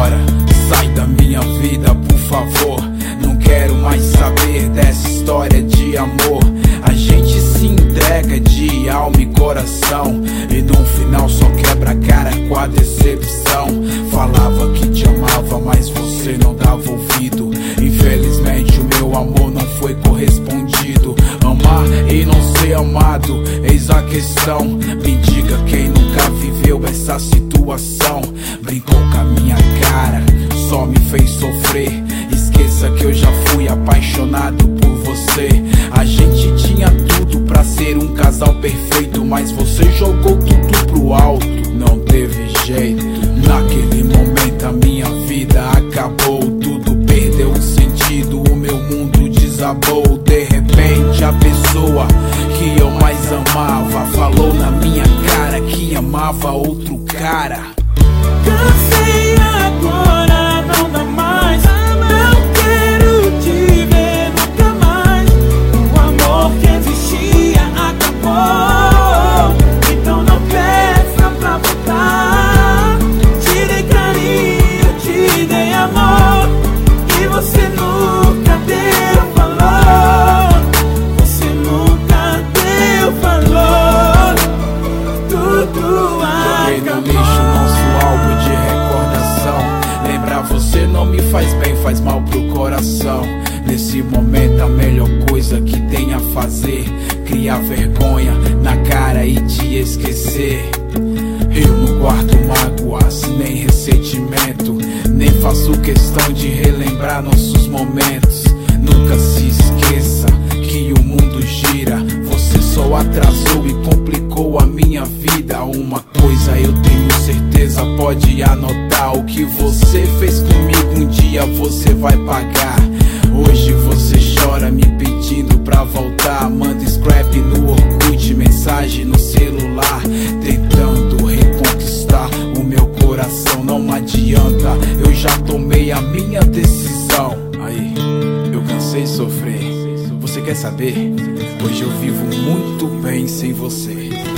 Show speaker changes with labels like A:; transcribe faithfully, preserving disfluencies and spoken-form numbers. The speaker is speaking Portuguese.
A: embora, sai da minha vida, por favor. Não quero mais saber dessa história de amor. A gente se entrega de alma e coração, e no final só quebra a cara com a decepção. Falava que te amava, mas você não dava ouvido. Infelizmente o meu amor não foi correspondido. Amar e não ser amado, eis a questão. Me diga quem nunca viveu essa situação. Brincou com a minha cara, só me fez sofrer. Esqueça que eu já fui apaixonado por você. A gente tinha tudo pra ser um casal perfeito, mas você jogou tudo pro alto, não teve jeito. Naquele momento a minha vida acabou, tudo perdeu o sentido, o meu mundo desabou. De repente a pessoa que eu mais amava falou na minha cara que amava outro cara.
B: Cansei agora, não dá mais. Não quero te ver nunca mais. O amor que existia acabou, então não peça pra voltar. Te dei carinho, te dei amor, e você nunca deu valor. Você nunca deu valor. Tudo
A: Joguei no
B: acabou.
A: lixo nosso álbum de recordação. Lembrar você não me faz bem, faz mal pro coração. Nesse momento a melhor coisa que tem a fazer, criar vergonha na cara e te esquecer. Eu não guardo mágoas, nem ressentimento, nem faço questão de relembrar nossos momentos. Nunca se esqueça que o mundo gira, você só atrasou e complicou a minha vida. Uma coisa eu tenho certeza, pode anotar: o que você fez comigo um dia você vai pagar. Hoje você chora me pedindo pra voltar, manda scrap no Orkut, mensagem no celular, tentando reconquistar o meu coração. Não adianta, eu já tomei a minha decisão. Aí, eu cansei de sofrer. Você quer saber? Hoje eu vivo muito bem sem você.